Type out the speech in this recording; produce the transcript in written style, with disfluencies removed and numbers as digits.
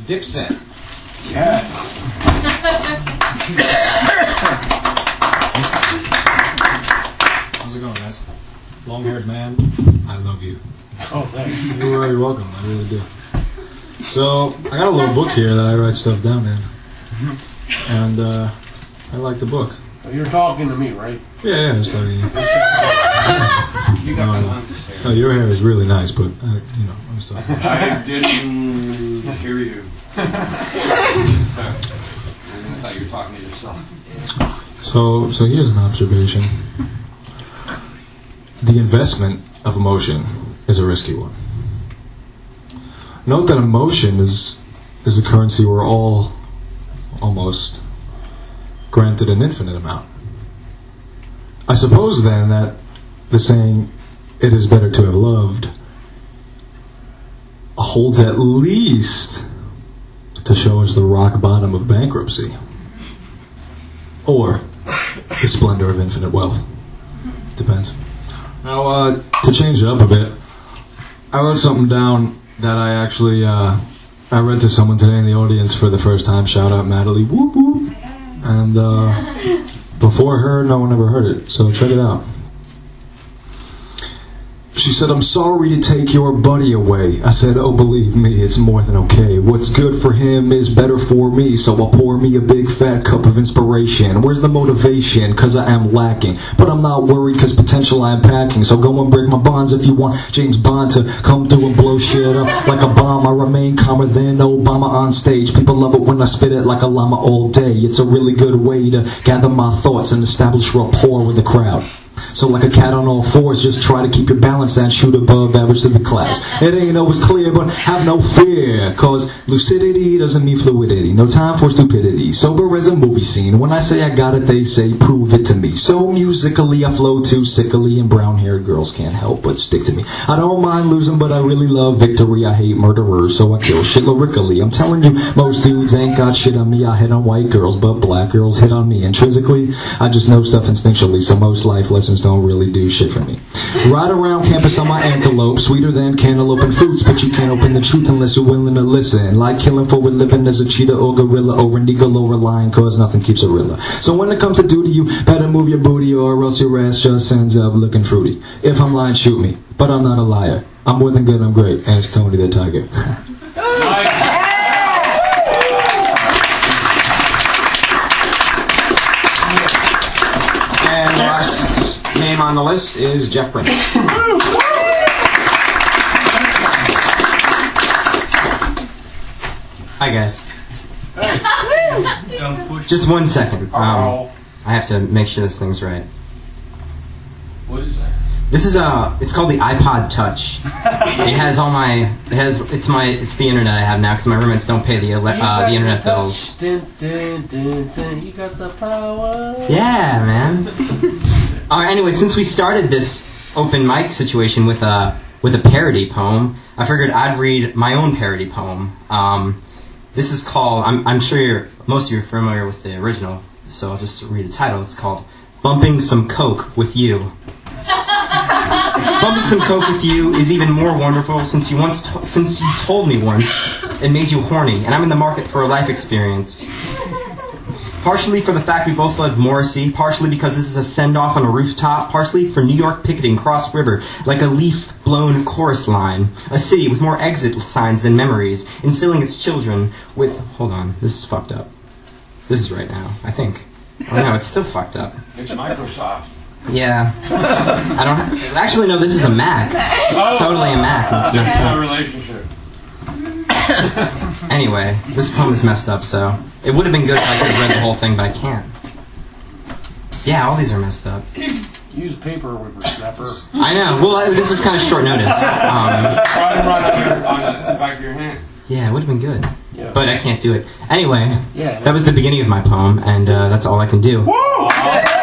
Dipset. Yes. How's it going, guys? Long-haired man, I love you. Oh, thanks. You're very welcome, I really do. So, I got a little book here that I write stuff down in. And, I like the book. You're talking to me, right? Yeah, I was talking to you. You got that No, your hair is really nice, but, I'm sorry. I didn't hear you. I thought you were talking to yourself. So here's an observation. The investment of emotion is a risky one. Note that emotion is a currency we're all almost granted an infinite amount. I suppose then that the saying, "It is better to have loved," holds at least to show us the rock bottom of bankruptcy. Or the splendor of infinite wealth. Depends. Now, to change it up a bit, I wrote something down that I actually, I read to someone today in the audience for the first time. Shout out Natalie. Whoop whoop. And, before her, no one ever heard it. So check it out. She said, "I'm sorry to take your buddy away." I said, "Oh, believe me, it's more than okay. What's good for him is better for me, so I'll pour me a big fat cup of inspiration. Where's the motivation? 'Cause I am lacking. But I'm not worried 'cause potential I am packing. So go and break my bonds if you want James Bond to come through and blow shit up like a bomb. I remain calmer than Obama on stage. People love it when I spit it like a llama all day. It's a really good way to gather my thoughts and establish rapport with the crowd. So like a cat on all fours, just try to keep your balance and shoot above average to the clouds. It ain't always clear, but have no fear, 'cause lucidity doesn't mean fluidity. No time for stupidity. Sober as a movie scene. When I say I got it, they say prove it to me. So musically I flow too sickly, and brown-haired girls can't help but stick to me. I don't mind losing, but I really love victory. I hate murderers, so I kill shit lyrically. I'm telling you, most dudes ain't got shit on me. I hit on white girls, but black girls hit on me. Intrinsically, I just know stuff instinctually, so most life lessons don't really do shit for me. Ride around campus on my antelope, sweeter than cantaloupe and fruits, but you can't open the truth unless you're willing to listen. Like killing for a living as a cheetah or gorilla or an eagle or a lion, 'cause nothing keeps a realer. So when it comes to duty, you better move your booty or else your ass just ends up looking fruity. If I'm lying, shoot me, but I'm not a liar. I'm more than good, I'm great. Ask Tony the Tiger. And last name on the list is Jeff Brent. Hi guys. Just 1 second. I have to make sure this thing's right. What is that? This is it's called the iPod Touch. It has all my, it's the internet I have now because my roommates don't pay the internet bills. You got the power. Yeah, man. Anyway, since we started this open mic situation with a parody poem, I figured I'd read my own parody poem. This is called, I'm sure most of you are familiar with the original, so I'll just read the title. It's called Bumping Some Coke With You. Bumping some coke with you is even more wonderful since you told me once it made you horny, and I'm in the market for a life experience. Partially for the fact we both love Morrissey, partially because this is a send-off on a rooftop, partially for New York picketing Cross River like a leaf-blown chorus line, a city with more exit signs than memories, instilling its children with... Hold on, this is fucked up. This is right now, I think. Oh no, it's still fucked up. It's Microsoft. Yeah. Actually, no, this is a Mac. It's totally a Mac. And it's messed No up. relationship. Anyway, this poem is messed up, so it would have been good if I could have read the whole thing, but I can't. Yeah, all these are messed up. Use paper whippersnapper. I know. Well, this was kind of short notice. Right on the back of your hand. Yeah, it would have been good. Yeah. But I can't do it. Anyway, Yeah. that was the beginning of my poem, and that's all I can do. Woo!